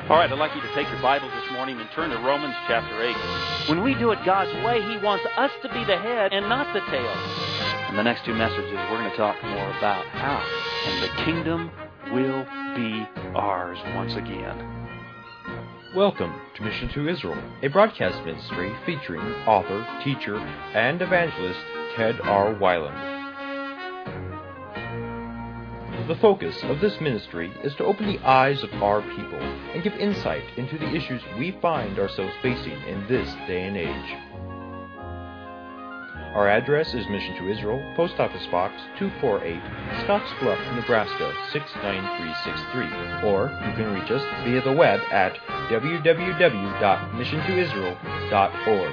All right, I'd like you to take your Bibles this morning and turn to Romans chapter 8. When we do it God's way, He wants us to be the head and not the tail. In the next two messages, we're going to talk more about how, and the kingdom will be ours once again. Welcome to Mission to Israel, a broadcast ministry featuring author, teacher, and evangelist Ted R. Weiland. The focus of this ministry is to open the eyes of our people and give insight into the issues we find ourselves facing in this day and age. Our address is Mission to Israel, Post Office Box 248, Scottsbluff, Nebraska 69363, or you can reach us via the web at www.missiontoisrael.org.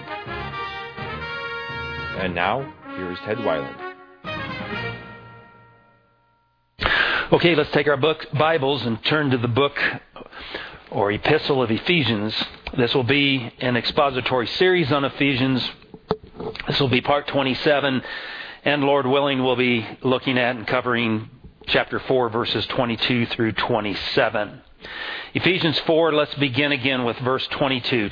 And now, here is Ted Weiland. Okay, let's take our Bibles and turn to the book or epistle of Ephesians. This will be an expository series on Ephesians. This will be part 27, and Lord willing, we'll be looking at and covering chapter 4, verses 22 through 27. Ephesians 4, let's begin again with verse 22.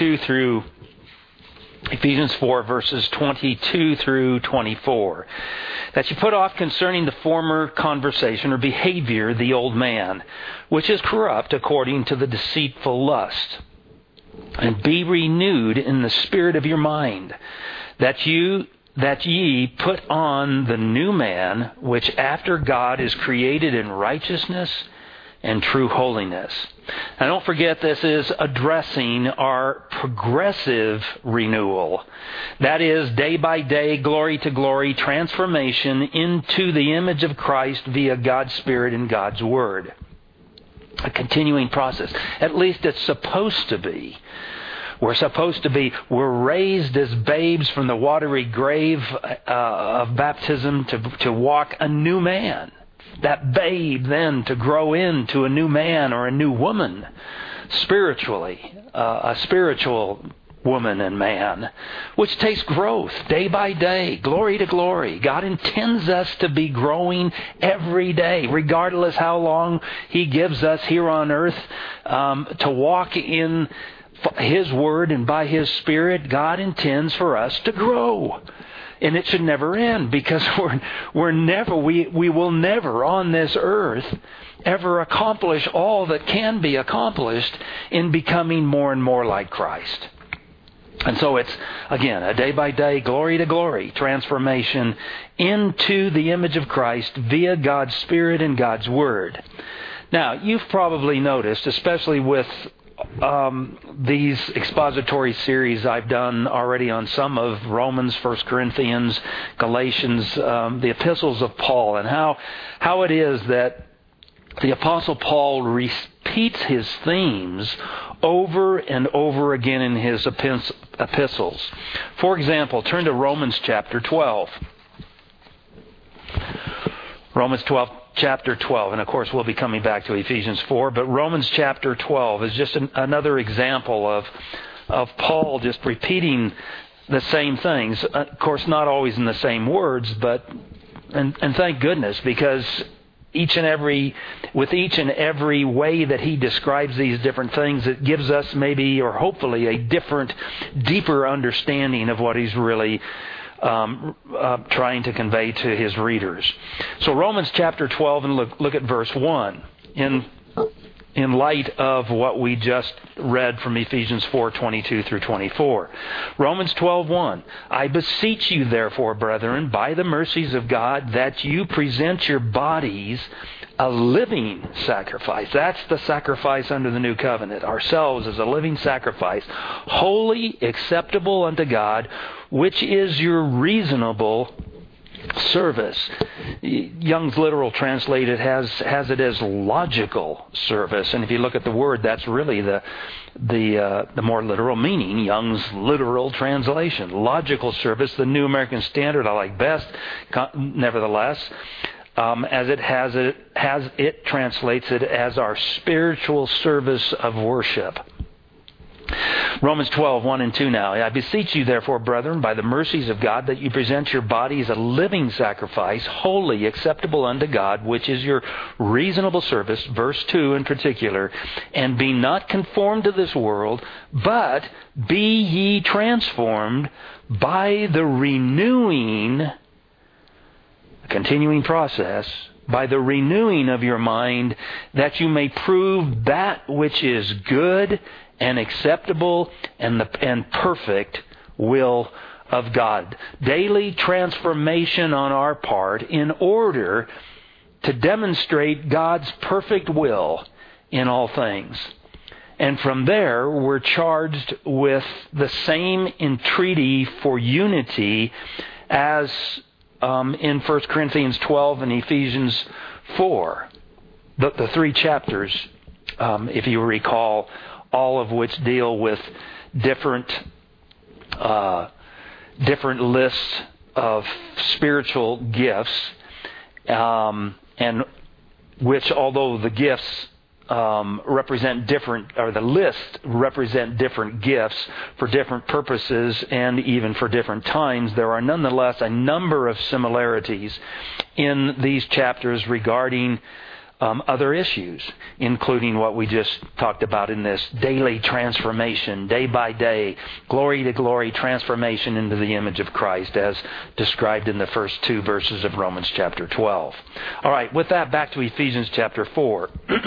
Ephesians 4, verses 22 through 24. That you put off concerning the former conversation or behavior the old man, which is corrupt according to the deceitful lust, and be renewed in the spirit of your mind, that ye put on the new man, which after God is created in righteousness and true holiness. Now don't forget, this is addressing our progressive renewal. That is, day by day, glory to glory, transformation into the image of Christ via God's Spirit and God's Word. A continuing process. At least it's supposed to be. We're raised as babes from the watery grave of baptism to walk a new man. That babe then to grow into a new man or a new woman spiritually, a spiritual woman and man, which takes growth day by day, glory to glory. God intends us to be growing every day, regardless how long He gives us here on earth, to walk in His Word and by His Spirit. God intends for us to grow. And it should never end, because we will never on this earth ever accomplish all that can be accomplished in becoming more and more like Christ. And so it's, again, a day by day, glory to glory, transformation into the image of Christ via God's Spirit and God's Word. Now, you've probably noticed, especially with these expository series I've done already on some of Romans, 1 Corinthians, Galatians, the epistles of Paul, and how it is that the Apostle Paul repeats his themes over and over again in his epistles. For example, turn to Romans chapter 12. Romans chapter 12, and of course we'll be coming back to Ephesians 4, but Romans chapter 12 is just another example of Paul just repeating the same things. Of course, not always in the same words, but and thank goodness, because with each and every way that he describes these different things, it gives us maybe, or hopefully, a different, deeper understanding of what he's really trying to convey to his readers. So Romans chapter 12, and look at verse 1 in light of what we just read from Ephesians 4:22 through 24. Romans 12:1. I beseech you, therefore, brethren, by the mercies of God, that you present your bodies a living sacrifice. That's the sacrifice under the new covenant. Ourselves as a living sacrifice, holy, acceptable unto God, which is your reasonable service. Young's literal translated has it as logical service, and if you look at the word, that's really the more literal meaning. Young's literal translation, logical service. The New American Standard I like best, nevertheless. As it translates it as our spiritual service of worship. Romans 12, 1 and 2 now. I beseech you, therefore, brethren, by the mercies of God, that you present your bodies a living sacrifice, holy, acceptable unto God, which is your reasonable service, verse 2 in particular, and be not conformed to this world, but be ye transformed by the renewing, a continuing process, by the renewing of your mind, that you may prove that which is good and acceptable and perfect will of God. Daily transformation on our part in order to demonstrate God's perfect will in all things. And from there, we're charged with the same entreaty for unity as in 1 Corinthians 12 and Ephesians 4. The three chapters, if you recall, all of which deal with different lists of spiritual gifts, and which, although the gifts represent different, or the lists represent different gifts for different purposes and even for different times, there are nonetheless a number of similarities in these chapters regarding other issues, including what we just talked about in this daily transformation, day by day, glory to glory transformation into the image of Christ as described in the first two verses of Romans chapter 12. All right, with that, back to Ephesians chapter 4.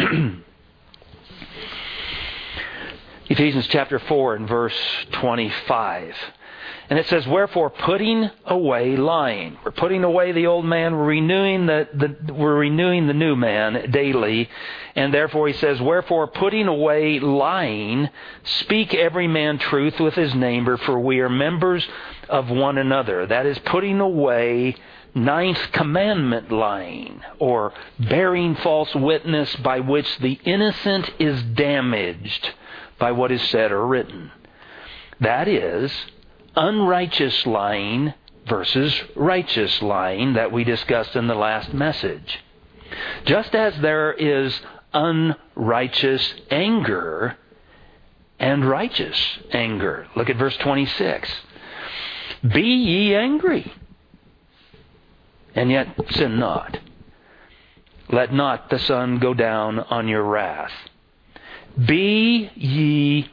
Ephesians chapter 4 and verse 25. And it says, wherefore putting away lying. We're putting away the old man. We're renewing the new man daily. And therefore he says, wherefore putting away lying, speak every man truth with his neighbor, for we are members of one another. That is putting away ninth commandment lying, or bearing false witness, by which the innocent is damaged by what is said or written. That is unrighteous lying versus righteous lying that we discussed in the last message. Just as there is unrighteous anger and righteous anger. Look at verse 26. Be ye angry, and yet sin not. Let not the sun go down on your wrath. Be ye...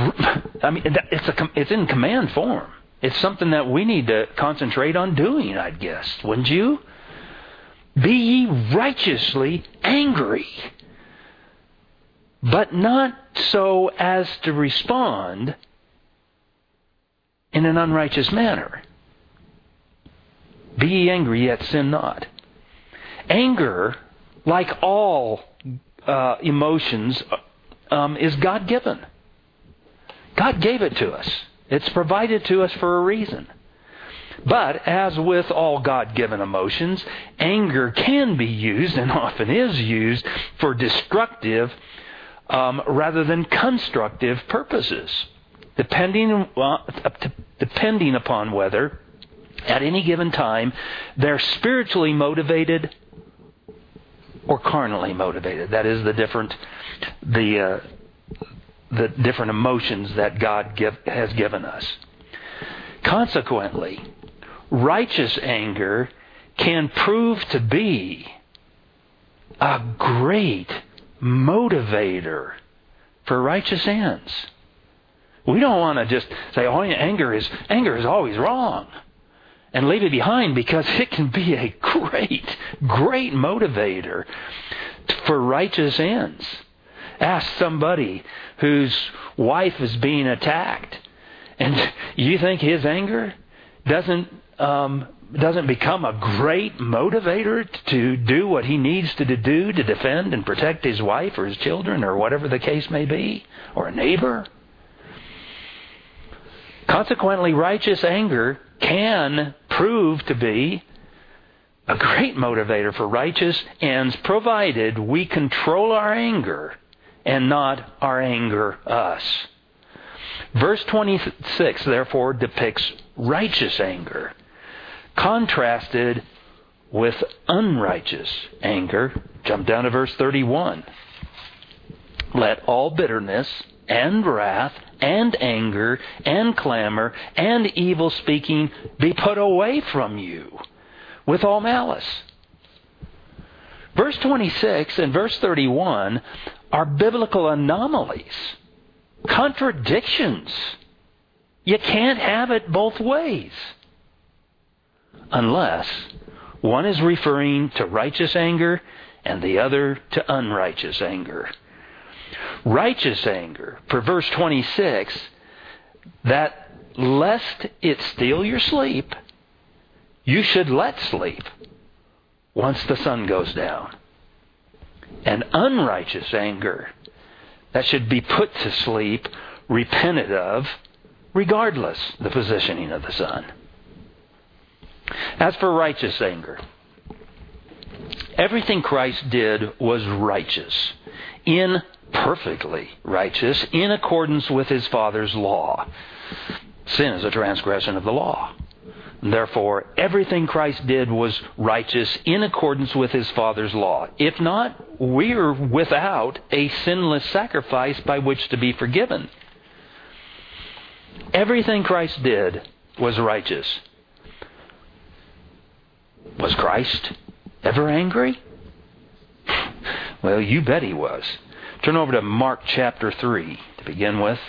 it's in command form. It's something that we need to concentrate on doing, I'd guess. Wouldn't you? Be ye righteously angry, but not so as to respond in an unrighteous manner. Be ye angry, yet sin not. Anger, like all emotions, is God-given. God gave it to us. It's provided to us for a reason. But as with all God-given emotions, anger can be used, and often is used, for destructive rather than constructive purposes, depending upon whether, at any given time, they're spiritually motivated or carnally motivated. That is the different emotions that God has given us. Consequently, righteous anger can prove to be a great motivator for righteous ends. We don't want to just say, "Oh, anger is always wrong," and leave it behind, because it can be a great motivator for righteous ends. Ask somebody whose wife is being attacked, and you think his anger doesn't become a great motivator to do what he needs to do to defend and protect his wife or his children or whatever the case may be, or a neighbor. Consequently, righteous anger can prove to be a great motivator for righteous ends, provided we control our anger and not our anger us. Verse 26, therefore, depicts righteous anger, contrasted with unrighteous anger. Jump down to verse 31. Let all bitterness and wrath and anger and clamor and evil speaking be put away from you with all malice. Verse 26 and verse 31 are biblical anomalies, contradictions. You can't have it both ways. Unless one is referring to righteous anger and the other to unrighteous anger. Righteous anger, per verse 26, that lest it steal your sleep, you should let sleep once the sun goes down. And unrighteous anger, that should be put to sleep, repented of, regardless the positioning of the sun. As for righteous anger, everything Christ did was righteous, perfectly righteous, in accordance with His Father's law. Sin is a transgression of the law. Therefore, everything Christ did was righteous in accordance with His Father's law. If not, we're without a sinless sacrifice by which to be forgiven. Everything Christ did was righteous. Was Christ ever angry? Well, you bet He was. Turn over to Mark chapter 3 to begin with.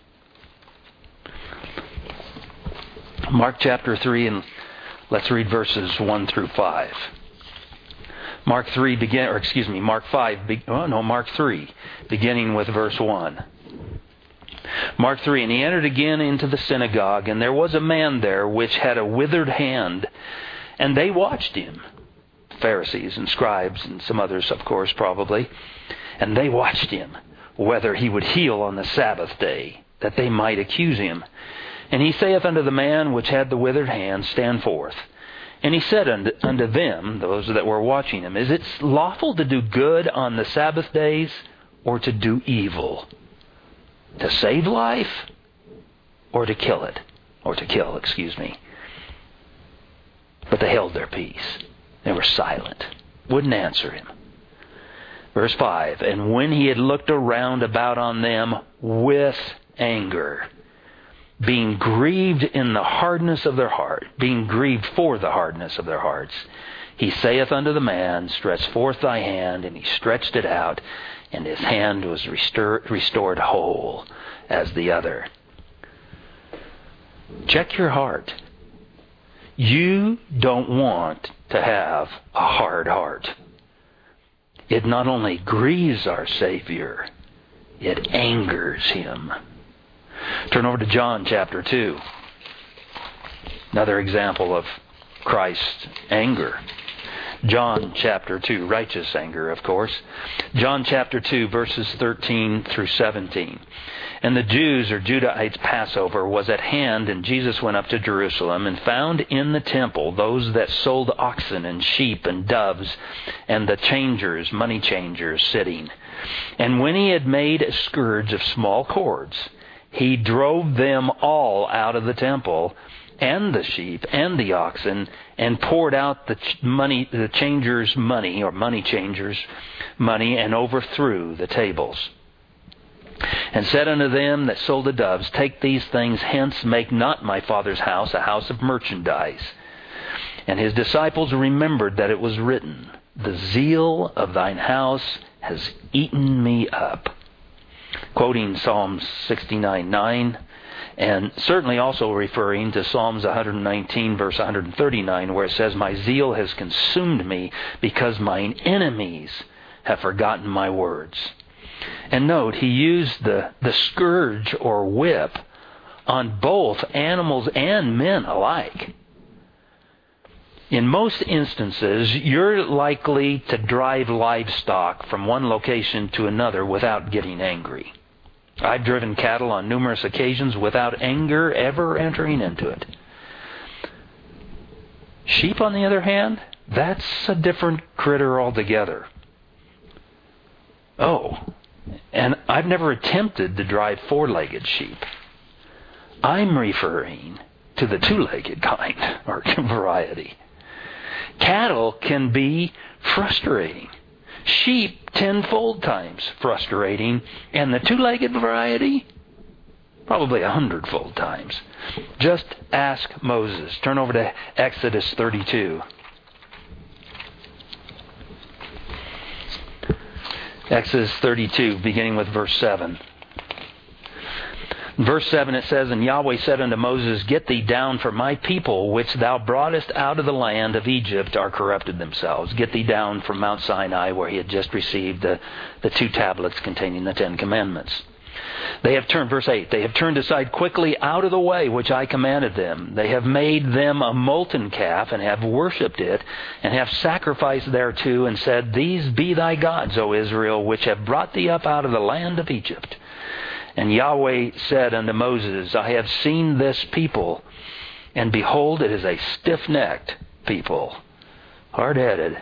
Mark chapter 3, and let's read verses 1 through 5. Mark 3, Mark 3, beginning with verse 1. Mark 3, and he entered again into the synagogue, and there was a man there which had a withered hand, and they watched him. Pharisees and scribes and some others, of course, probably. And they watched him, whether he would heal on the Sabbath day, that they might accuse him. And he saith unto the man which had the withered hand, Stand forth. And he said unto them, those that were watching him, Is it lawful to do good on the Sabbath days, or to do evil? To save life, or to kill it? Or to kill, But they held their peace. They were silent, wouldn't answer him. Verse 5, And when he had looked around about on them with anger, being grieved in the hardness of their heart, being grieved for the hardness of their hearts, he saith unto the man, Stretch forth thy hand. And he stretched it out, and his hand was restored whole as the other. Check your heart. You don't want to have a hard heart. It not only grieves our Savior, it angers Him. Turn over to John chapter 2. Another example of Christ's anger. John chapter 2, righteous anger, of course. John chapter 2, verses 13 through 17. And the Jews, or Judahites' Passover, was at hand, and Jesus went up to Jerusalem, and found in the temple those that sold oxen and sheep and doves, and the changers, money changers, sitting. And when he had made a scourge of small cords, he drove them all out of the temple, and the sheep and the oxen, and poured out the changers' money, or money changers' money, and overthrew the tables. And said unto them that sold the doves, Take these things hence, make not my Father's house a house of merchandise. And his disciples remembered that it was written, The zeal of thine house has eaten me up. Quoting Psalms 69:9, and certainly also referring to Psalms 119, verse 139, where it says, My zeal has consumed me, because mine enemies have forgotten my words. And note, he used the scourge or whip on both animals and men alike. In most instances, you're likely to drive livestock from one location to another without getting angry. I've driven cattle on numerous occasions without anger ever entering into it. Sheep, on the other hand, that's a different critter altogether. Oh, and I've never attempted to drive four-legged sheep. I'm referring to the two-legged kind, or variety. Cattle can be frustrating. Sheep, tenfold times frustrating. And the two-legged variety, probably 100-fold times. Just ask Moses. Turn over to Exodus 32. Exodus 32, beginning with verse 7. In verse 7 it says, And Yahweh said unto Moses, Get thee down, for my people, which thou broughtest out of the land of Egypt, are corrupted themselves. Get thee down from Mount Sinai, where he had just received the 2 tablets containing the 10 commandments. They have turned, verse 8, They have turned aside quickly out of the way which I commanded them. They have made them a molten calf, and have worshipped it, and have sacrificed thereto, and said, These be thy gods, O Israel, which have brought thee up out of the land of Egypt. And Yahweh said unto Moses, I have seen this people, and behold, it is a stiff-necked people, hard-headed.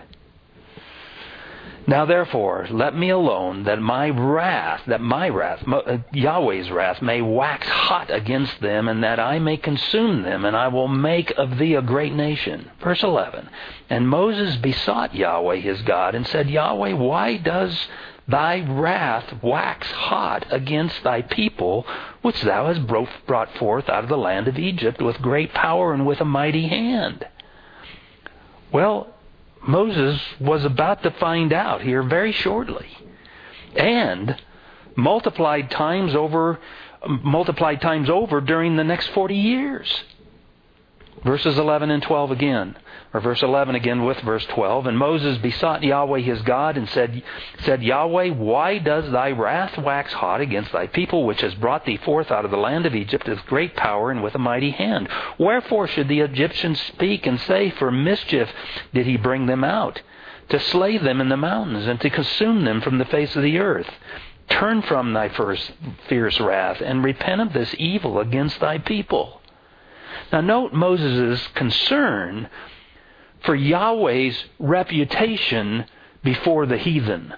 Now therefore, let me alone, that my wrath, Yahweh's wrath, may wax hot against them, and that I may consume them, and I will make of thee a great nation. Verse 11, And Moses besought Yahweh his God, and said, Yahweh, why does thy wrath wax hot against thy people, which thou hast brought forth out of the land of Egypt with great power and with a mighty hand? Well, Moses was about to find out here very shortly. And multiplied times over during the next 40 years. Verses 11 and 12 again. Or verse 11 again with verse 12. And Moses besought Yahweh his God, and said, Yahweh, why does thy wrath wax hot against thy people, which has brought thee forth out of the land of Egypt with great power and with a mighty hand? Wherefore should the Egyptians speak and say, For mischief did he bring them out, to slay them in the mountains, and to consume them from the face of the earth? Turn from thy fierce wrath, and repent of this evil against thy people. Now note Moses' concern for Yahweh's reputation before the heathen.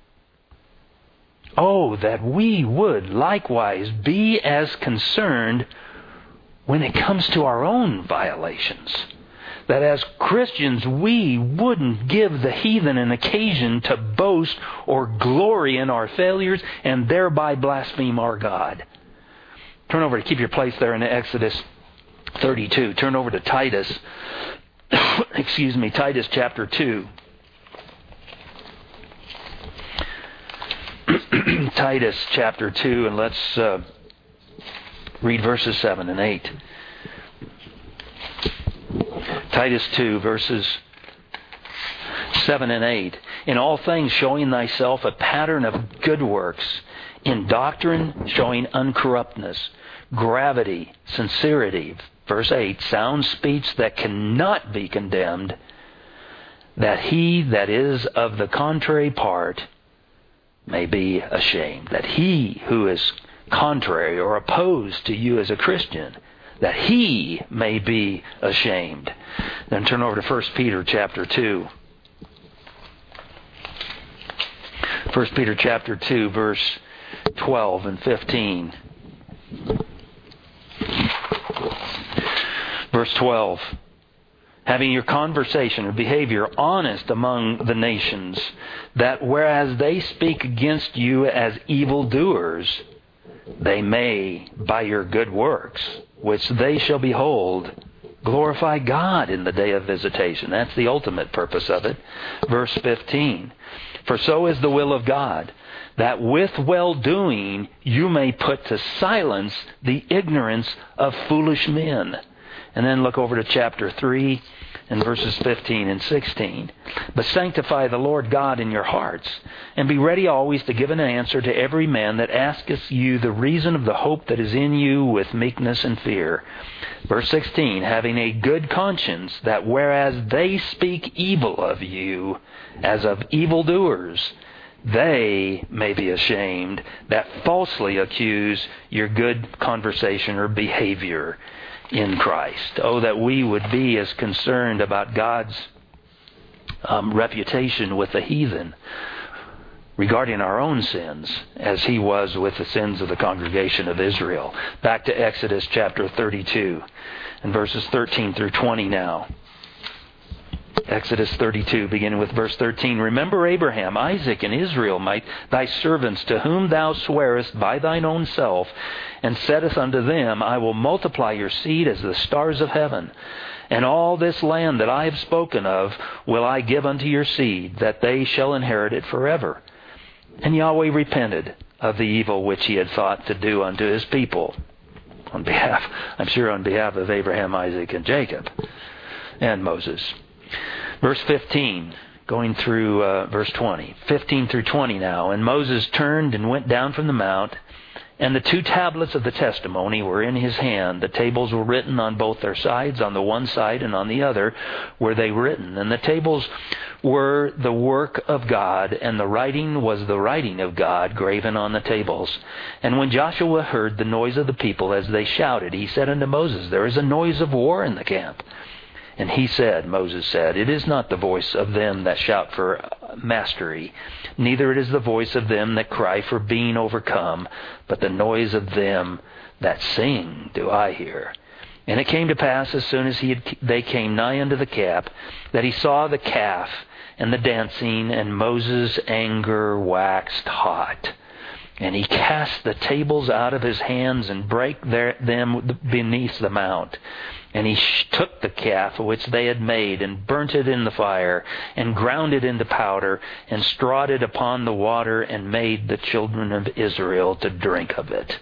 Oh, that we would likewise be as concerned when it comes to our own violations. That as Christians, we wouldn't give the heathen an occasion to boast or glory in our failures and thereby blaspheme our God. Turn over to keep your place there in Exodus 32. Turn over to Titus. Titus chapter 2. Titus chapter 2, and let's read verses 7 and 8. Titus 2, verses 7 and 8. In all things showing thyself a pattern of good works, in doctrine showing uncorruptness, gravity, sincerity. Verse 8, sound speech that cannot be condemned, that he that is of the contrary part may be ashamed. That he who is contrary or opposed to you as a Christian, that he may be ashamed. Then turn over to 1 Peter chapter 2. 1 Peter chapter 2, verse 12 and 15. Verse 12, having your conversation or behavior honest among the nations, that whereas they speak against you as evildoers, they may, by your good works, which they shall behold, glorify God in the day of visitation. That's the ultimate purpose of it. Verse 15, for so is the will of God, that with well-doing you may put to silence the ignorance of foolish men. And then look over to chapter 3 and verses 15 and 16. But sanctify the Lord God in your hearts, and be ready always to give an answer to every man that asketh you the reason of the hope that is in you with meekness and fear. Verse 16, having a good conscience, that whereas they speak evil of you as of evildoers, they may be ashamed that falsely accuse your good conversation or behavior in Christ. Oh, that we would be as concerned about God's reputation with the heathen regarding our own sins as he was with the sins of the congregation of Israel. Back to Exodus chapter 32 and verses 13 through 20 now. Exodus 32, beginning with verse 13. Remember Abraham, Isaac, and Israel, thy servants, to whom thou swarest by thine own self, and saidst unto them, I will multiply your seed as the stars of heaven. And all this land that I have spoken of will I give unto your seed, that they shall inherit it forever. And Yahweh repented of the evil which he had thought to do unto his people. On behalf of Abraham, Isaac, and Jacob, and Moses. Verse 15, going through verse 20. 15 through 20 now. And Moses turned and went down from the mount, and the 2 tablets of the testimony were in his hand. The tables were written on both their sides, on the one side and on the other were they written. And the tables were the work of God, and the writing was the writing of God graven on the tables. And when Joshua heard the noise of the people as they shouted, he said unto Moses, There is a noise of war in the camp. And Moses said, It is not the voice of them that shout for mastery, neither it is the voice of them that cry for being overcome, but the noise of them that sing do I hear. And it came to pass, as soon as they came nigh unto the camp, that he saw the calf and the dancing, and Moses' anger waxed hot. And he cast the tables out of his hands and brake them beneath the mount. And he took the calf which they had made, and burnt it in the fire, and ground it into powder, and strawed it upon the water, and made the children of Israel to drink of it.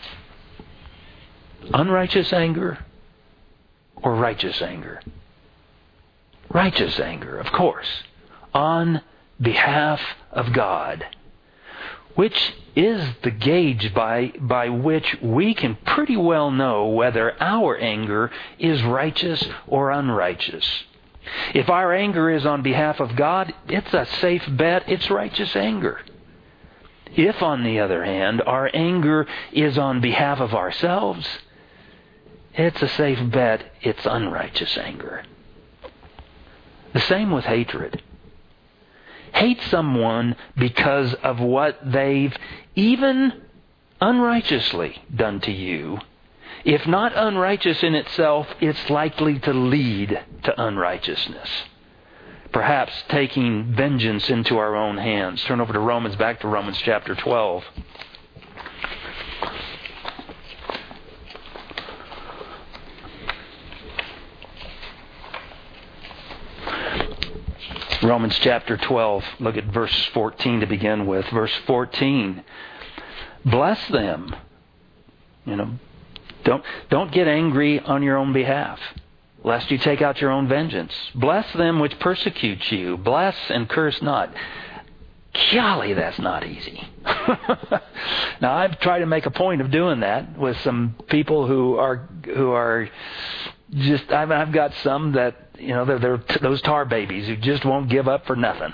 Unrighteous anger or righteous anger? Righteous anger, of course, on behalf of God, which is the gauge by which we can pretty well know whether our anger is righteous or unrighteous. If our anger is on behalf of God, it's a safe bet it's righteous anger. If, on the other hand, our anger is on behalf of ourselves, it's a safe bet it's unrighteous anger. The same with hatred. Hate someone because of what they've even unrighteously done to you. If not unrighteous in itself, it's likely to lead to unrighteousness. Perhaps taking vengeance into our own hands. Turn over to back to Romans chapter 12. Romans chapter 12, look at verse 14 to begin with. Verse 14, bless them. Don't get angry on your own behalf, lest you take out your own vengeance. Bless them which persecute you. Bless and curse not. Golly, that's not easy. Now, I've tried to make a point of doing that with some people who are just. I've got some that they're those tar babies who just won't give up for nothing.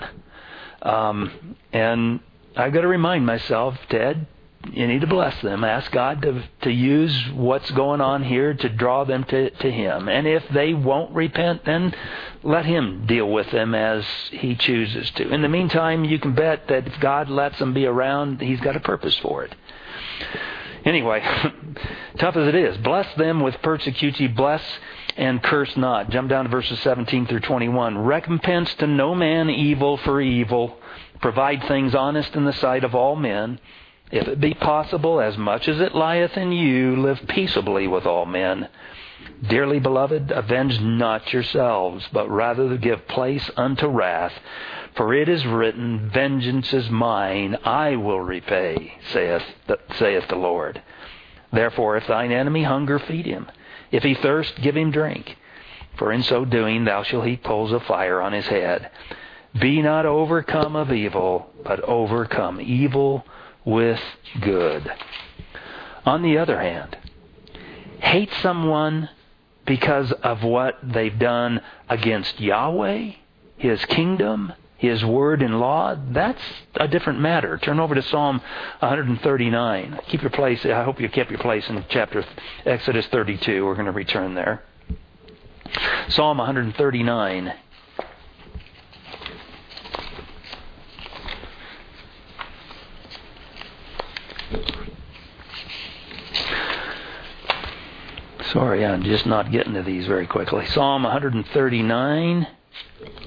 And I've got to remind myself, Ted, you need to bless them. Ask God to use what's going on here to draw them to Him. And if they won't repent, then let Him deal with them as He chooses to. In the meantime, you can bet that if God lets them be around, He's got a purpose for it. Anyway, tough as it is, bless them which persecute you, bless and curse not. Jump down to verses 17 through 21. Recompense to no man evil for evil. Provide things honest in the sight of all men. If it be possible, as much as it lieth in you, live peaceably with all men. Dearly beloved, avenge not yourselves, but rather give place unto wrath. For it is written, Vengeance is mine, I will repay, saith the Lord. Therefore, if thine enemy hunger, feed him. If he thirst, give him drink. For in so doing thou shalt heap coals of fire on his head. Be not overcome of evil, but overcome evil with good. On the other hand, hate someone because of what they've done against Yahweh, His kingdom, His word and law, that's a different matter. Turn over to Psalm 139. Keep your place. I hope you kept your place in Exodus 32. We're going to return there. Psalm 139. Sorry, I'm just not getting to these very quickly. Psalm 139.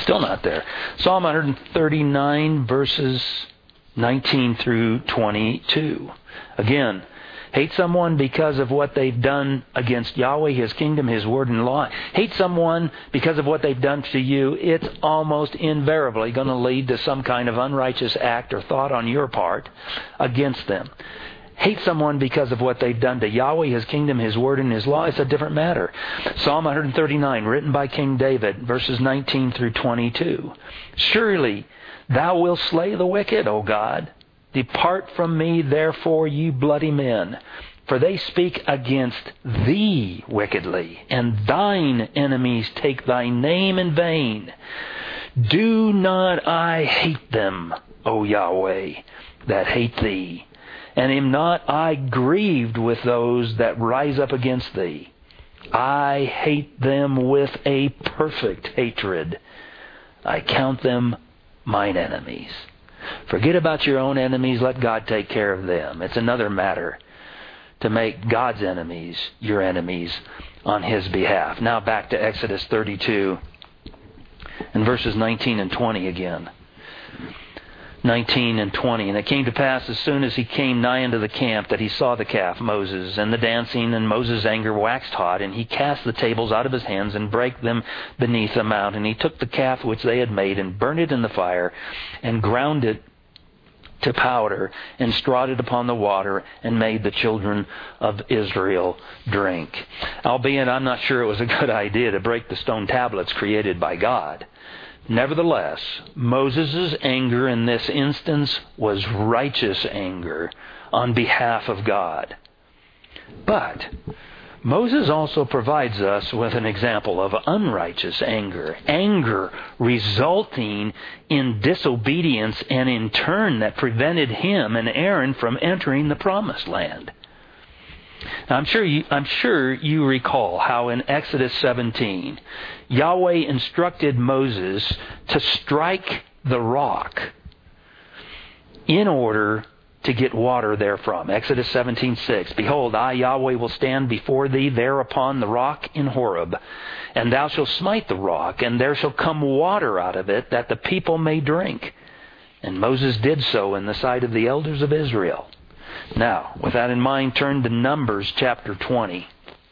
Still not there. Psalm 139, verses 19 through 22. Again, hate someone because of what they've done against Yahweh, His kingdom, His word and law. Hate someone because of what they've done to you. It's almost invariably going to lead to some kind of unrighteous act or thought on your part against them. Hate someone because of what they've done to Yahweh, His kingdom, His word, and His law. It's a different matter. Psalm 139, written by King David, verses 19 through 22. Surely Thou wilt slay the wicked, O God. Depart from me, therefore, ye bloody men. For they speak against Thee wickedly, and Thine enemies take Thy name in vain. Do not I hate them, O Yahweh, that hate Thee? And am not I grieved with those that rise up against Thee? I hate them with a perfect hatred. I count them mine enemies. Forget about your own enemies. Let God take care of them. It's another matter to make God's enemies your enemies on His behalf. Now back to Exodus 32 and verses 19 and 20 again. 19 and 20. And it came to pass as soon as he came nigh unto the camp that he saw the calf, Moses, and the dancing, and Moses' anger waxed hot, and he cast the tables out of his hands and brake them beneath the mount. And he took the calf which they had made and burned it in the fire and ground it to powder and strawed it upon the water and made the children of Israel drink. Albeit I'm not sure it was a good idea to break the stone tablets created by God. Nevertheless, Moses' anger in this instance was righteous anger on behalf of God. But Moses also provides us with an example of unrighteous anger. Anger resulting in disobedience, and in turn that prevented him and Aaron from entering the promised land. Now, I'm sure you recall how in Exodus 17, Yahweh instructed Moses to strike the rock in order to get water therefrom. Exodus 17:6. Behold, I, Yahweh, will stand before thee there upon the rock in Horeb, and thou shalt smite the rock, and there shall come water out of it, that the people may drink. And Moses did so in the sight of the elders of Israel. Now, with that in mind, turn to Numbers chapter 20.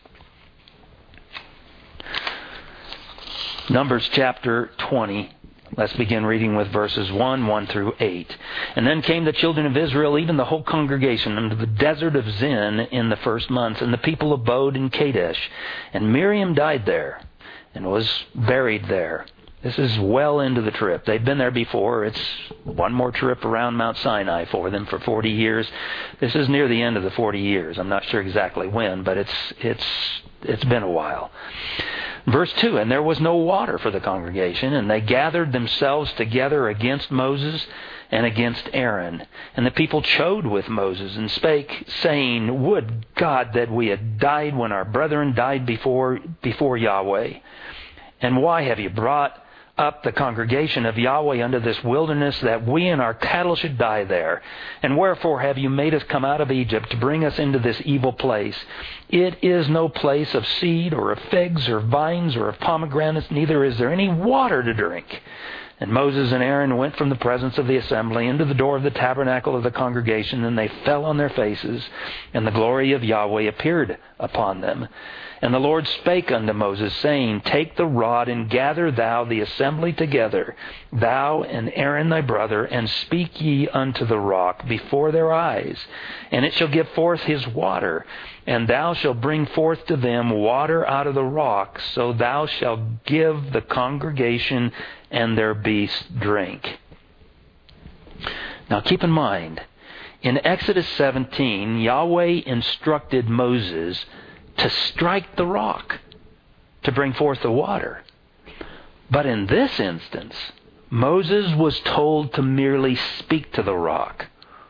Numbers chapter 20. Let's begin reading with verses 1 through 8. And then came the children of Israel, even the whole congregation, unto the desert of Zin in the first month. And the people abode in Kadesh. And Miriam died there, and was buried there. This is well into the trip. They've been there before. It's one more trip around Mount Sinai for them for 40 years. This is near the end of the 40 years. I'm not sure exactly when, but it's been a while. Verse 2, and there was no water for the congregation, and they gathered themselves together against Moses and against Aaron. And the people chode with Moses and spake, saying, Would God that we had died when our brethren died before Yahweh. And why have you brought up the congregation of Yahweh unto this wilderness, that we and our cattle should die there? And wherefore have you made us come out of Egypt to bring us into this evil place? It is no place of seed, or of figs, or vines, or of pomegranates, neither is there any water to drink. And Moses and Aaron went from the presence of the assembly into the door of the tabernacle of the congregation, and they fell on their faces, and the glory of Yahweh appeared upon them. And the Lord spake unto Moses, saying, Take the rod, and gather thou the assembly together, thou and Aaron thy brother, and speak ye unto the rock before their eyes, and it shall give forth his water. And thou shalt bring forth to them water out of the rock, so thou shalt give the congregation and their beasts drink. Now keep in mind, in Exodus 17, Yahweh instructed Moses to strike the rock to bring forth the water. But in this instance, Moses was told to merely speak to the rock.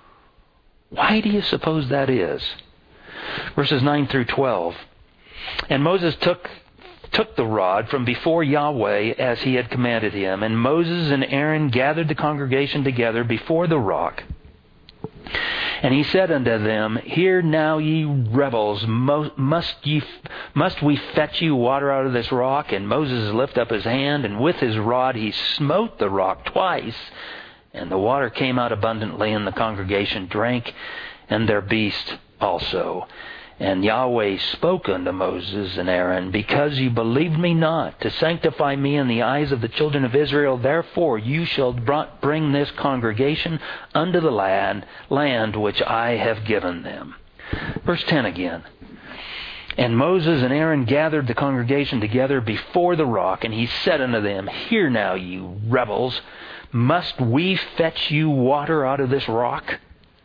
Why do you suppose that is? Verses 9 through 12. And Moses took the rod from before Yahweh as he had commanded him. And Moses and Aaron gathered the congregation together before the rock. And he said unto them, Hear now, ye rebels, must we fetch you water out of this rock? And Moses lifted up his hand, and with his rod he smote the rock twice, and the water came out abundantly, and the congregation drank, and their beast also. And Yahweh spoke unto Moses and Aaron, Because you believed me not, to sanctify me in the eyes of the children of Israel, therefore you shall bring this congregation unto the land which I have given them. Verse 10 again. And Moses and Aaron gathered the congregation together before the rock, and he said unto them, Hear now, you rebels, must we fetch you water out of this rock?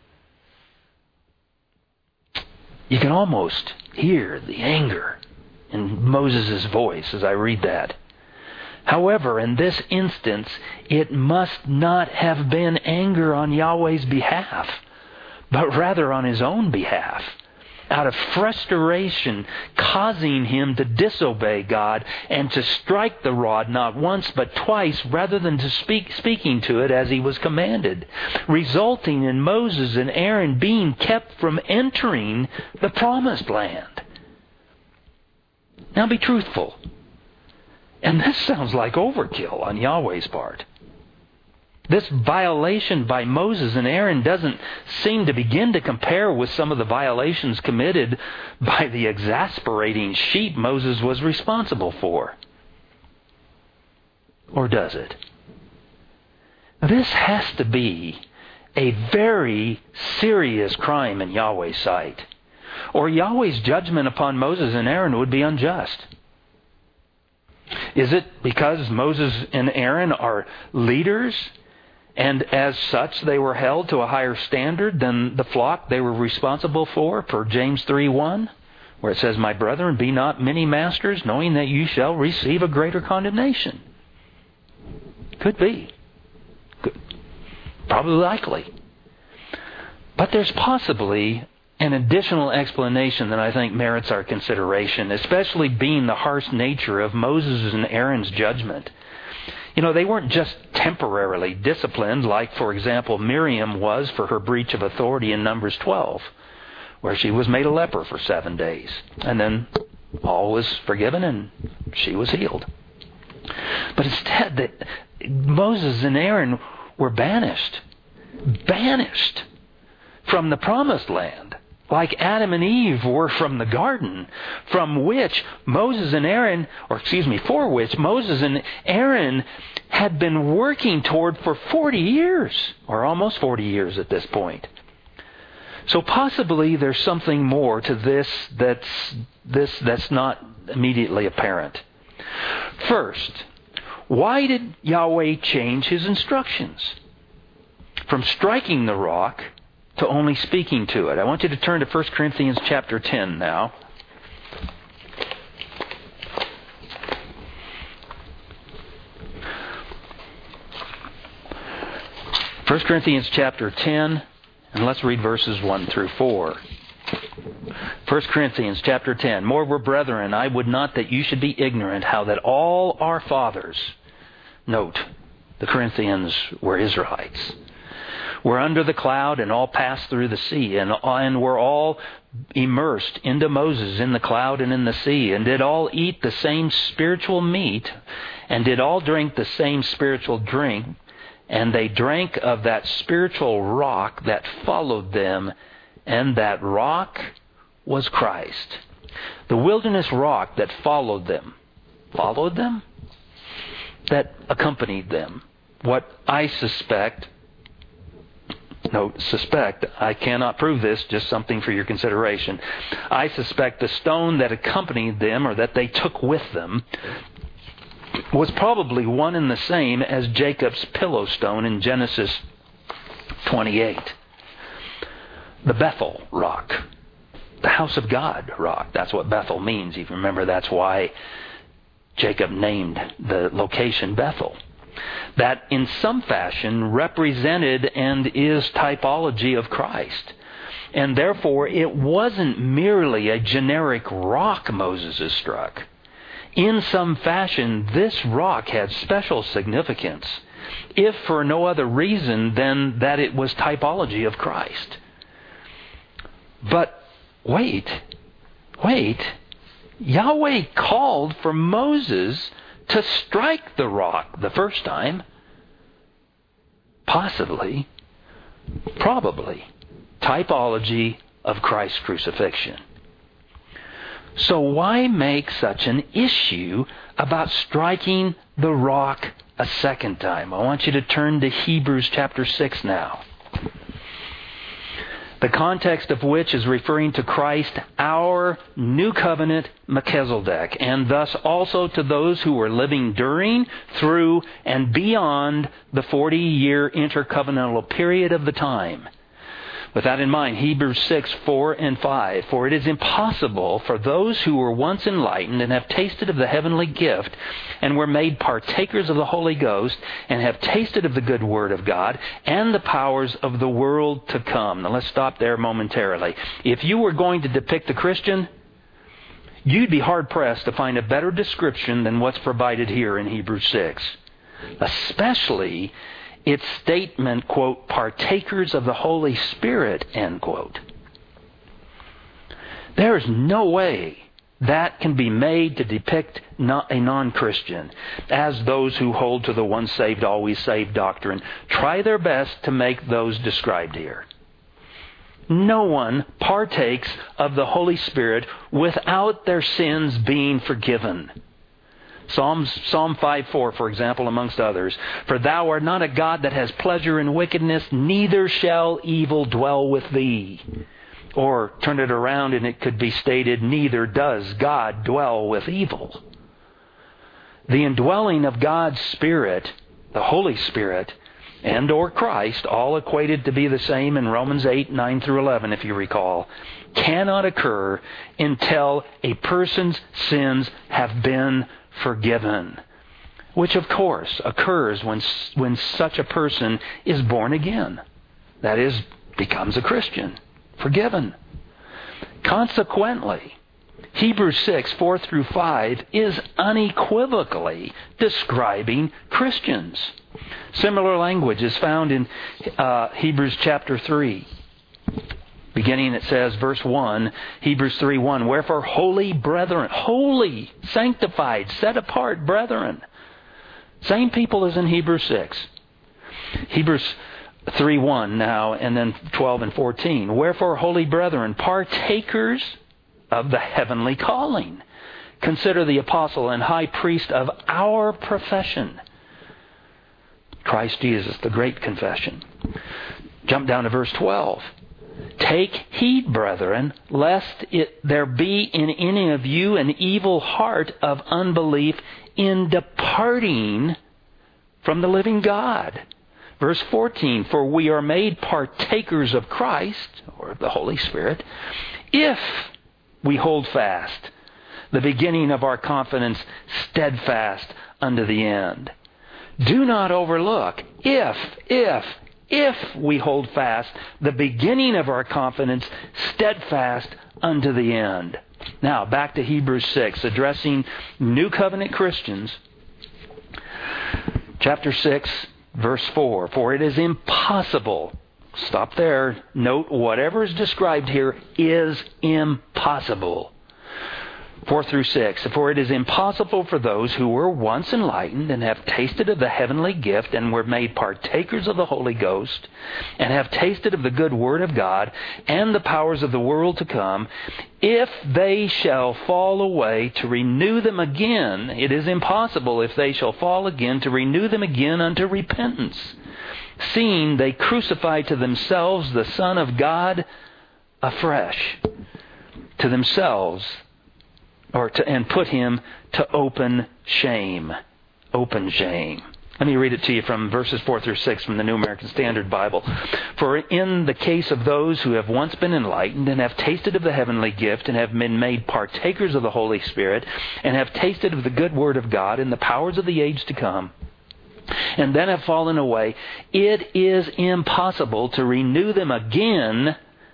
You can almost hear the anger in Moses' voice as I read that. However, in this instance, it must not have been anger on Yahweh's behalf, but rather on his own behalf, out of frustration causing him to disobey God and to strike the rod not once but twice rather than to speaking to it as he was commanded, resulting in Moses and Aaron being kept from entering the promised land. Now be truthful. And this sounds like overkill on Yahweh's part. This violation by Moses and Aaron doesn't seem to begin to compare with some of the violations committed by the exasperating sheep Moses was responsible for. Or does it? This has to be a very serious crime in Yahweh's sight, or Yahweh's judgment upon Moses and Aaron would be unjust. Is it because Moses and Aaron are leaders, and as such, they were held to a higher standard than the flock they were responsible for, per James 3:1, where it says, My brethren, be not many masters, knowing that you shall receive a greater condemnation? Could be. Probably likely. But there's possibly an additional explanation that I think merits our consideration, especially being the harsh nature of Moses' and Aaron's judgment. You know, they weren't just temporarily disciplined, like, for example, Miriam was for her breach of authority in Numbers 12, where she was made a leper for 7 days. And then all was forgiven and she was healed. But instead, that Moses and Aaron were banished from the promised land, like Adam and Eve were from the garden, for which Moses and Aaron had been working toward for 40 years, or almost 40 years at this point. So possibly there's something more to this that's not immediately apparent. First, why did Yahweh change his instructions from striking the rock to only speaking to it? I want you to turn to 1 Corinthians chapter 10 now. 1 Corinthians chapter 10, and let's read verses 1 through 4. 1 Corinthians chapter 10. Moreover, brethren, I would not that you should be ignorant how that all our fathers, note, the Corinthians were Israelites, were under the cloud and all passed through the sea, and were all immersed into Moses in the cloud and in the sea, and did all eat the same spiritual meat, and did all drink the same spiritual drink, and they drank of that spiritual rock that followed them, and that rock was Christ. The wilderness rock that followed them, that accompanied them. What I suspect, I cannot prove this, just something for your consideration. I suspect the stone that accompanied them, or that they took with them, was probably one and the same as Jacob's pillow stone in Genesis 28. The Bethel rock. The house of God rock. That's what Bethel means. You remember that's why Jacob named the location Bethel. That in some fashion represented and is typology of Christ. And therefore it wasn't merely a generic rock Moses has struck. In some fashion, this rock had special significance, if for no other reason than that it was typology of Christ. But wait. Yahweh called for Moses to strike the rock the first time. Possibly, probably, typology of Christ's crucifixion. So why make such an issue about striking the rock a second time? I want you to turn to Hebrews chapter 6 now. The context of which is referring to Christ, our new covenant Melchizedek, and thus also to those who were living during, through, and beyond the 40-year intercovenantal period of the time. With that in mind, Hebrews 6, 4 and 5, for it is impossible for those who were once enlightened and have tasted of the heavenly gift and were made partakers of the Holy Ghost and have tasted of the good word of God and the powers of the world to come. Now let's stop there momentarily. If you were going to depict a Christian, you'd be hard-pressed to find a better description than what's provided here in Hebrews 6. Especially its statement, quote, partakers of the Holy Spirit, end quote. There is no way that can be made to depict a non-Christian as those who hold to the once saved, always saved doctrine try their best to make those described here. No one partakes of the Holy Spirit without their sins being forgiven. Psalm 5:4, for example, amongst others. For thou art not a God that has pleasure in wickedness, neither shall evil dwell with thee. Or turn it around and it could be stated, neither does God dwell with evil. The indwelling of God's Spirit, the Holy Spirit, and or Christ, all equated to be the same in Romans 8, 9 through 11, if you recall, cannot occur until a person's sins have been forgiven, which of course occurs when such a person is born again. That is, becomes a Christian, forgiven. Consequently, Hebrews 6, 4 through 5 is unequivocally describing Christians. Similar language is found in Hebrews chapter 3. Beginning, it says, verse 1, Hebrews 3:1, wherefore holy brethren, holy, sanctified, set apart brethren. Same people as in Hebrews 6. Hebrews 3:1 now, and then 12 and 14. Wherefore holy brethren, partakers of the heavenly calling, consider the apostle and high priest of our profession, Christ Jesus, the great confession. Jump down to verse 12. Take heed, brethren, lest there be in any of you an evil heart of unbelief in departing from the living God. Verse 14, for we are made partakers of Christ, or the Holy Spirit, if we hold fast the beginning of our confidence steadfast unto the end. Do not overlook, if we hold fast the beginning of our confidence steadfast unto the end. Now, back to Hebrews 6, addressing New Covenant Christians. Chapter 6, verse 4. For it is impossible. Stop there. Note, whatever is described here is impossible. 4 through 6. For it is impossible for those who were once enlightened and have tasted of the heavenly gift and were made partakers of the Holy Ghost and have tasted of the good word of God and the powers of the world to come, if they shall fall away, to renew them again. It is impossible, if they shall fall again, to renew them again unto repentance, seeing they crucify to themselves the Son of God afresh, to themselves, and put him to open shame. Open shame. Let me read it to you from verses 4 through 6 from the New American Standard Bible. For in the case of those who have once been enlightened and have tasted of the heavenly gift and have been made partakers of the Holy Spirit and have tasted of the good word of God and the powers of the age to come, and then have fallen away, it is impossible to renew them again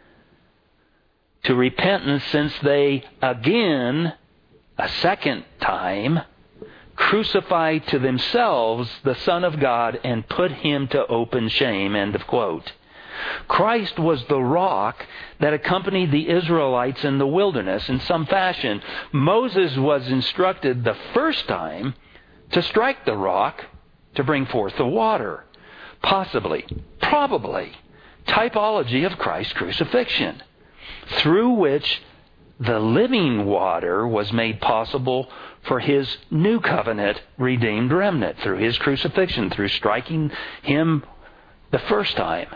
to repentance, since they again, a second time, crucify to themselves the Son of God and put him to open shame. End of quote. Christ was the rock that accompanied the Israelites in the wilderness in some fashion. Moses was instructed the first time to strike the rock to bring forth the water. Possibly, probably, typology of Christ's crucifixion, through which the living water was made possible for His new covenant redeemed remnant, through His crucifixion, through striking Him the first time.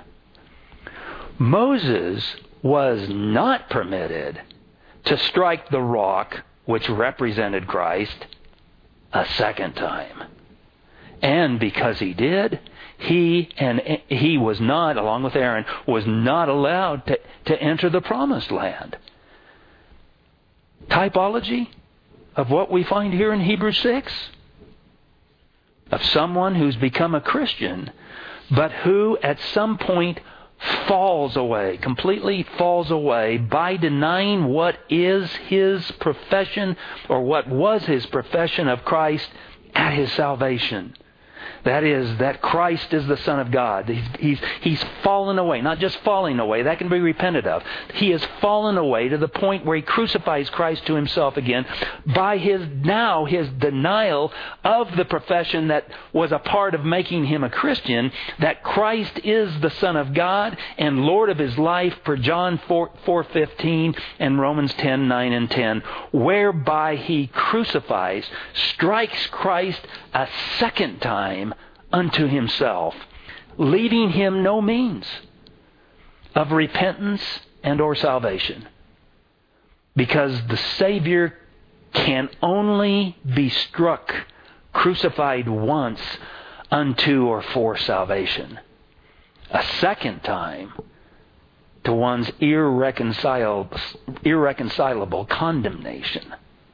Moses was not permitted to strike the rock which represented Christ a second time. And because he did, he was not, along with Aaron, was not allowed to enter the promised land. Typology of what we find here in Hebrews 6. Of someone who's become a Christian, but who at some point falls away, completely falls away by denying what is his profession, or what was his profession of Christ at his salvation. That is, that Christ is the Son of God. He's fallen away. Not just falling away. That can be repented of. He has fallen away to the point where he crucifies Christ to himself again by his denial of the profession that was a part of making him a Christian, that Christ is the Son of God and Lord of his life, per John 4:15 and Romans 10:9 and 10, whereby he crucifies, strikes Christ a second time unto himself, leaving him no means of repentance and or salvation. Because the Savior can only be struck, crucified once unto or for salvation. A second time to one's irreconcilable condemnation.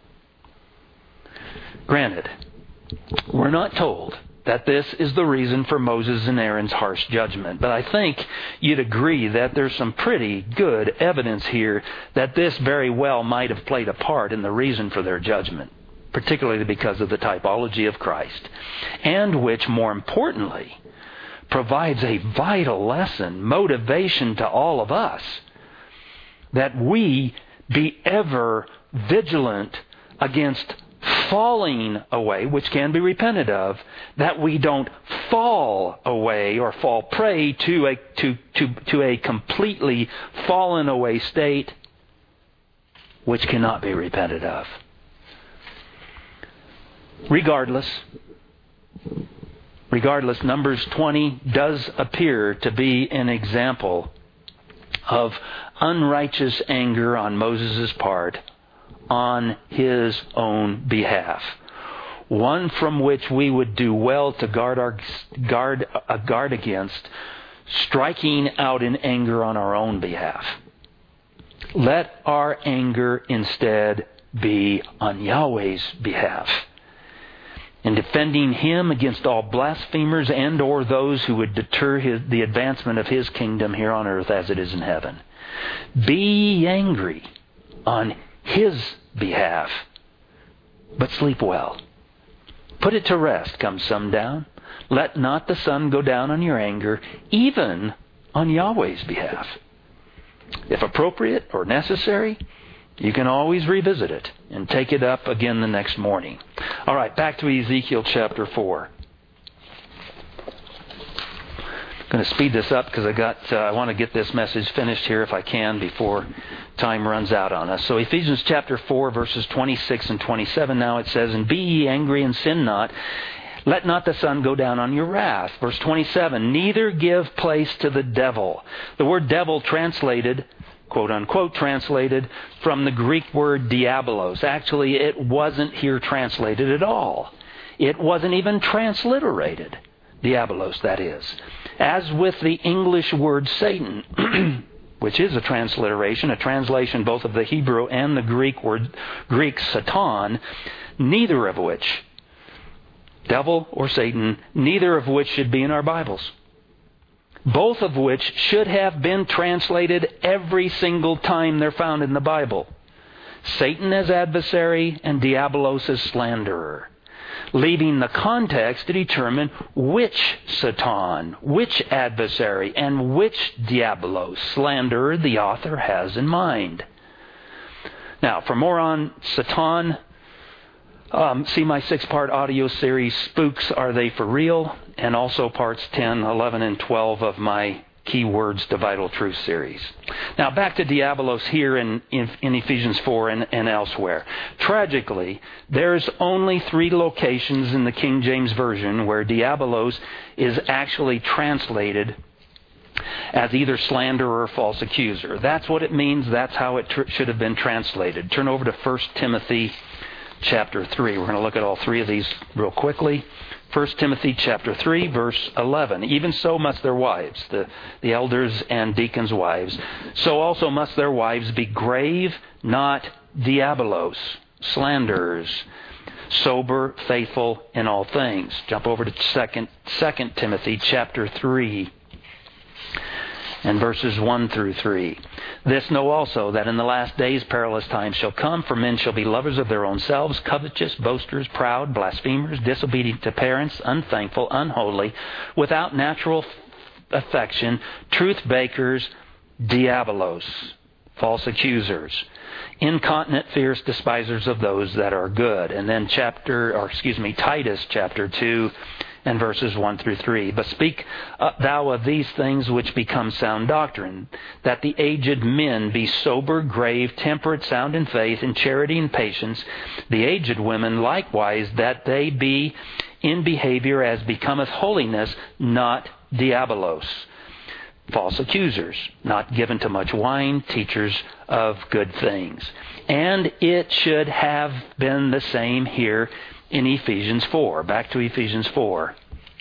Granted, we're not told that this is the reason for Moses and Aaron's harsh judgment. But I think you'd agree that there's some pretty good evidence here that this very well might have played a part in the reason for their judgment, particularly because of the typology of Christ, and which, more importantly, provides a vital lesson, motivation to all of us, that we be ever vigilant against falling away, which can be repented of, that we don't fall away or fall prey to a completely fallen away state which cannot be repented of. Regardless, Numbers 20 does appear to be an example of unrighteous anger on Moses' part on his own behalf. One from which we would do well to guard against striking out in anger on our own behalf. Let our anger instead be on Yahweh's behalf, in defending Him against all blasphemers and or those who would deter the advancement of His kingdom here on earth as it is in heaven. Be angry on His behalf, but sleep well. Put it to rest come sundown. Let not the sun go down on your anger, even on Yahweh's behalf. If appropriate or necessary, you can always revisit it and take it up again the next morning. All right, back to Ezekiel chapter 4. I'm going to speed this up because I want to get this message finished here if I can before time runs out on us. So Ephesians chapter 4 verses 26 and 27 now it says, "And be ye angry and sin not. Let not the sun go down on your wrath." Verse 27, "Neither give place to the devil." The word devil translated, quote unquote, translated from the Greek word diabolos. Actually, it wasn't here translated at all. It wasn't even transliterated. Diabolos, that is. As with the English word Satan, which is a translation both of the Hebrew and the Greek Satan, neither of which, devil or Satan, neither of which should be in our Bibles. Both of which should have been translated every single time they're found in the Bible. Satan as adversary and diabolos as slanderer. leaving the context to determine which Satan, which adversary, and which diabolos, slanderer, the author has in mind. Now, for more on Satan, see my 6-part audio series, Spooks, Are They For Real? And also parts 10, 11, and 12 of my Keywords to Vital Truth series. Now, back to diabolos here in Ephesians 4 and elsewhere. Tragically, there's only 3 locations in the King James Version where diabolos is actually translated as either slanderer or false accuser. That's what it means. That's how it should have been translated. Turn over to 1 Timothy chapter 3. We're going to look at all 3 of these real quickly. 1 Timothy chapter 3, verse 11. Even so must their wives, the elders and deacons' wives, so also must their wives be grave, not diabolos, slanderers, sober, faithful in all things. Jump over to 2 Timothy chapter 3 and verses 1 through 3. This know also, that in the last days perilous times shall come, for men shall be lovers of their own selves, covetous, boasters, proud, blasphemers, disobedient to parents, unthankful, unholy, without natural affection, truth-breakers, diabolos, false accusers, incontinent, fierce, despisers of those that are good. And then Titus chapter 2 and verses 1 through 3. But speak thou of these things which become sound doctrine, that the aged men be sober, grave, temperate, sound in faith, in charity and patience. The aged women likewise, that they be in behavior as becometh holiness, not diabolos, false accusers, not given to much wine, teachers of good things. And it should have been the same here in Ephesians 4. Back to Ephesians 4.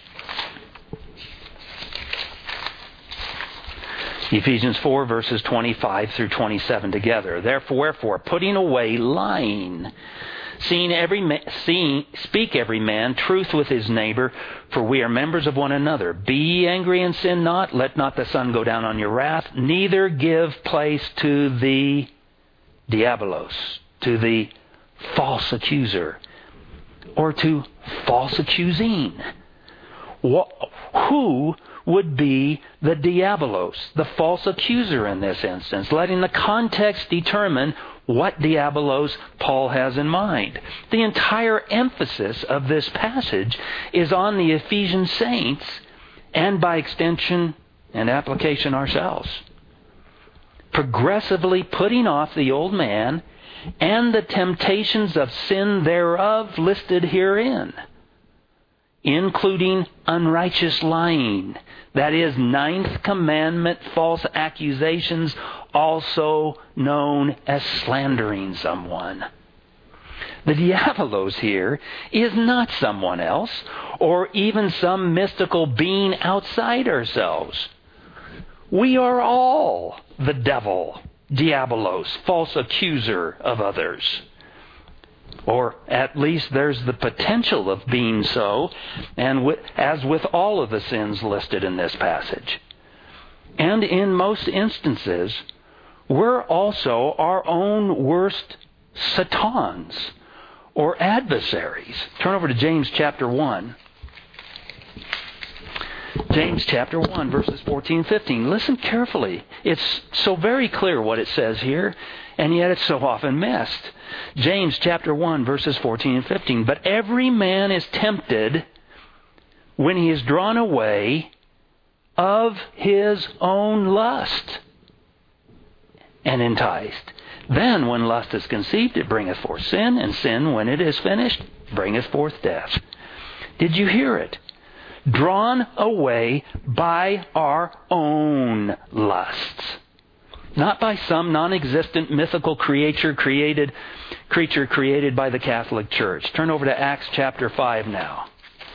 Ephesians 4, verses 25 through 27 together. Wherefore, putting away lying, speak every man truth with his neighbor, for we are members of one another. Be ye angry and sin not. Let not the sun go down on your wrath. Neither give place to the diabolos, to the false accuser, or to false accusing. Who would be the diabolos, the false accuser in this instance? Letting the context determine what diabolos Paul has in mind. The entire emphasis of this passage is on the Ephesian saints, and by extension and application ourselves. Progressively putting off the old man and the temptations of sin thereof listed herein, including unrighteous lying, that is, 9th commandment false accusations, also known as slandering someone. The diabolos here is not someone else, or even some mystical being outside ourselves. We are all the devil, diabolos, false accuser of others. Or at least there's the potential of being so, and as with all of the sins listed in this passage. And in most instances, we're also our own worst satans, or adversaries. Turn over to James chapter 1. James chapter 1, verses 14 and 15. Listen carefully. It's so very clear what it says here, and yet it's so often missed. James chapter 1, verses 14 and 15. But every man is tempted when he is drawn away of his own lust and enticed. Then when lust is conceived, it bringeth forth sin, and sin, when it is finished, bringeth forth death. Did you hear it? Drawn away by our own lusts. Not by some non-existent mythical creature created by the Catholic Church. Turn over to Acts chapter 5 now.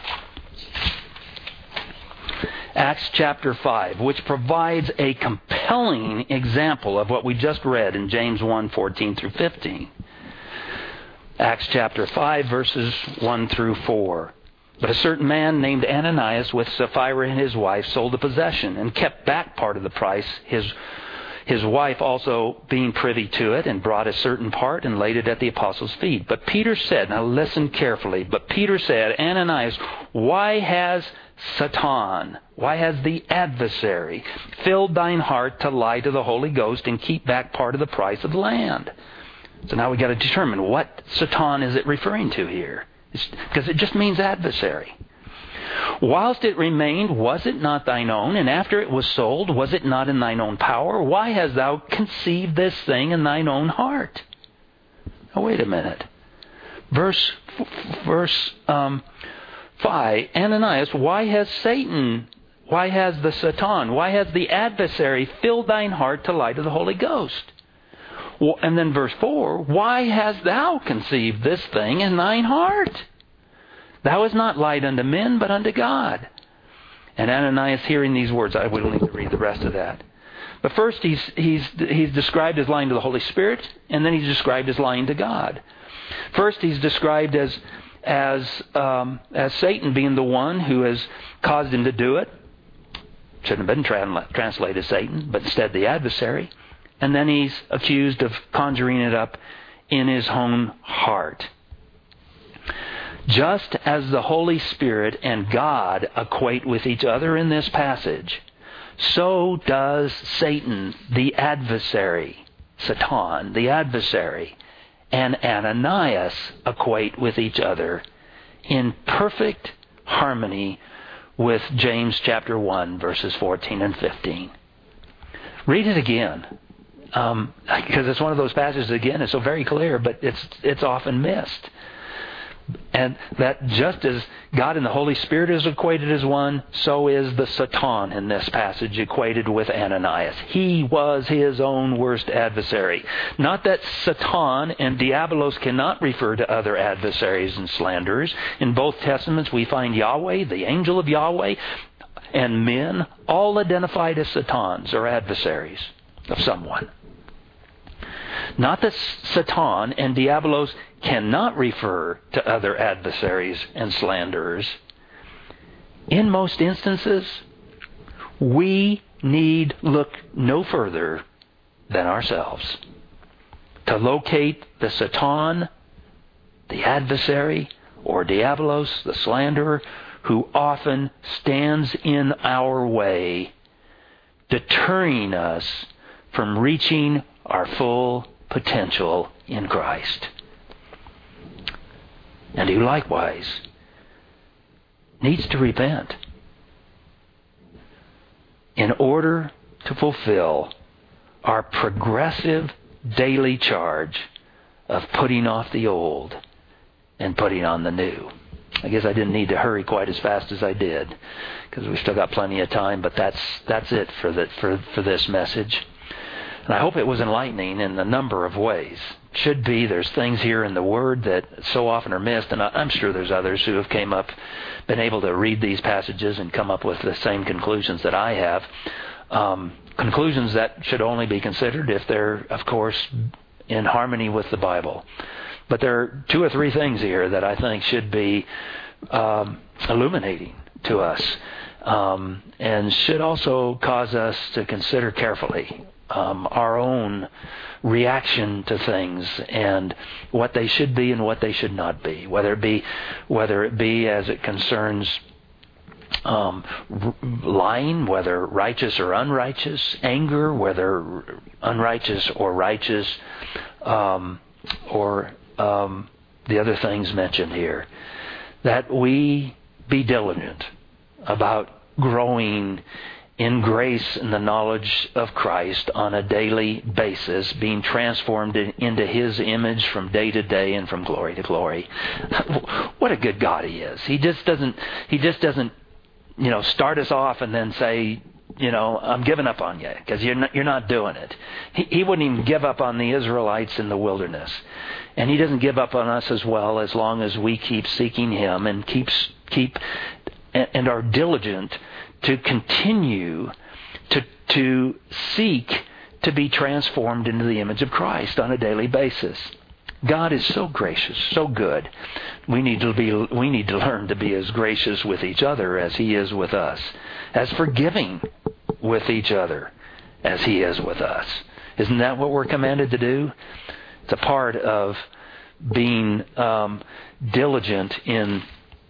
Acts chapter 5, which provides a compelling example of what we just read in James 1, 14 through 15. Acts chapter 5, verses 1 through 4. But a certain man named Ananias with Sapphira and his wife sold a possession and kept back part of the price, his his wife also being privy to it, and brought a certain part and laid it at the apostles' feet. But Peter said, now listen carefully, but Peter said, Ananias, why has Satan, why has the adversary filled thine heart to lie to the Holy Ghost and keep back part of the price of the land? So now we've got to determine what Satan is it referring to here. Because it just means adversary. Whilst it remained, was it not thine own? And after it was sold, was it not in thine own power? Why hast thou conceived this thing in thine own heart? Now wait a minute. Verse 5, Ananias, why has the Satan, why has the adversary filled thine heart to lie to the Holy Ghost? Well, and then verse 4, why hast thou conceived this thing in thine heart? Thou hast not lied unto men, but unto God. And Ananias, hearing these words, we don't need to read the rest of that. But first, he's described as lying to the Holy Spirit, and then he's described as lying to God. First, he's described as Satan being the one who has caused him to do it. Shouldn't have been translated Satan, but instead the adversary. And then he's accused of conjuring it up in his own heart. Just as the Holy Spirit and God equate with each other in this passage, so does Satan, the adversary, Satan, the adversary, and Ananias equate with each other in perfect harmony with James chapter 1, verses 14 and 15. Read it again. Because it's one of those passages, again, it's so very clear, but it's often missed. And that just as God and the Holy Spirit is equated as one, so is the Satan in this passage equated with Ananias. He was his own worst adversary. Not that Satan and Diabolos cannot refer to other adversaries and slanderers. In both Testaments we find Yahweh, the angel of Yahweh, and men, all identified as Satans or adversaries of someone. Not that Satan and Diabolos cannot refer to other adversaries and slanderers. In most instances, we need look no further than ourselves to locate the Satan, the adversary, or Diabolos, the slanderer, who often stands in our way, deterring us from reaching our full potential in Christ. And who likewise needs to repent in order to fulfill our progressive daily charge of putting off the old and putting on the new. I guess I didn't need to hurry quite as fast as I did because we've still got plenty of time, but that's it for this message. And I hope it was enlightening in a number of ways. Should be. There's things here in the Word that so often are missed, and I'm sure there's others who have been able to read these passages and come up with the same conclusions that I have. Conclusions that should only be considered if they're, of course, in harmony with the Bible. But there are two or three things here that I think should be illuminating to us, and should also cause us to consider carefully our own reaction to things and what they should be and what they should not be. Whether it be as it concerns lying, whether righteous or unrighteous, anger, whether unrighteous or righteous, or the other things mentioned here. That we be diligent about growing in grace and the knowledge of Christ on a daily basis, being transformed into His image from day to day and from glory to glory. What a good God He is. He just doesn't, start us off and then say, I'm giving up on you because you're not doing it. He wouldn't even give up on the Israelites in the wilderness. And He doesn't give up on us as well as long as we keep seeking Him and and are diligent to continue to seek to be transformed into the image of Christ on a daily basis. God is so gracious, so good. We need to learn to be as gracious with each other as He is with us, as forgiving with each other as He is with us. Isn't that what we're commanded to do? It's a part of being diligent in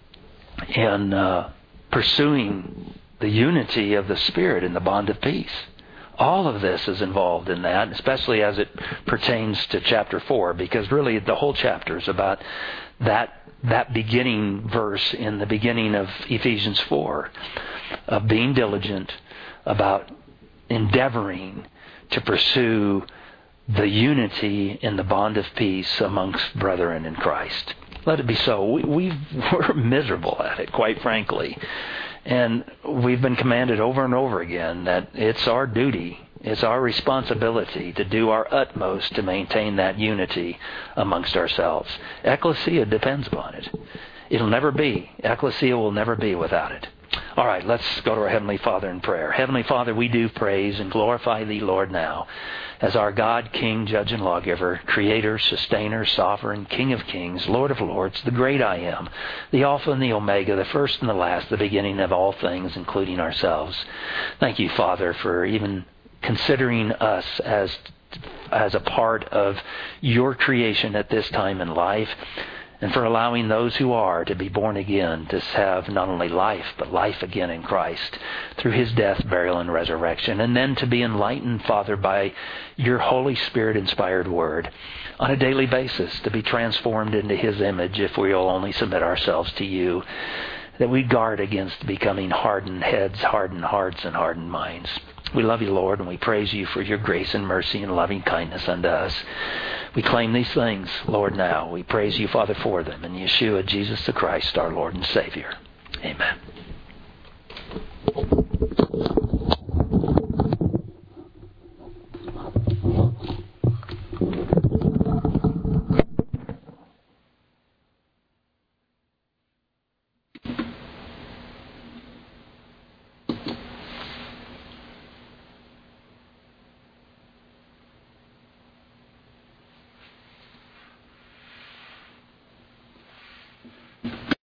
pursuing the unity of the Spirit in the bond of peace. All of this is involved in that, especially as it pertains to chapter 4, because really the whole chapter is about that beginning verse in the beginning of Ephesians 4, of being diligent, about endeavoring to pursue the unity in the bond of peace amongst brethren in Christ. Let it be so. We're miserable at it, quite frankly. And we've been commanded over and over again that it's our duty, it's our responsibility to do our utmost to maintain that unity amongst ourselves. Ecclesia depends upon it. It'll never be. Ecclesia will never be without it. All right, let's go to our Heavenly Father in prayer. Heavenly Father, we do praise and glorify Thee, Lord, now, as our God, King, Judge, and Lawgiver, Creator, Sustainer, Sovereign, King of Kings, Lord of Lords, the great I Am, the Alpha and the Omega, the first and the last, the beginning of all things, including ourselves. Thank You, Father, for even considering us as a part of Your creation at this time in life, and for allowing those who are to be born again to have not only life, but life again in Christ through His death, burial, and resurrection, and then to be enlightened, Father, by Your Holy Spirit-inspired Word on a daily basis, to be transformed into His image if we will only submit ourselves to You, that we guard against becoming hardened heads, hardened hearts, and hardened minds. We love You, Lord, and we praise You for Your grace and mercy and loving kindness unto us. We claim these things, Lord, now. We praise You, Father, for them. In Yeshua, Jesus the Christ, our Lord and Savior. Amen.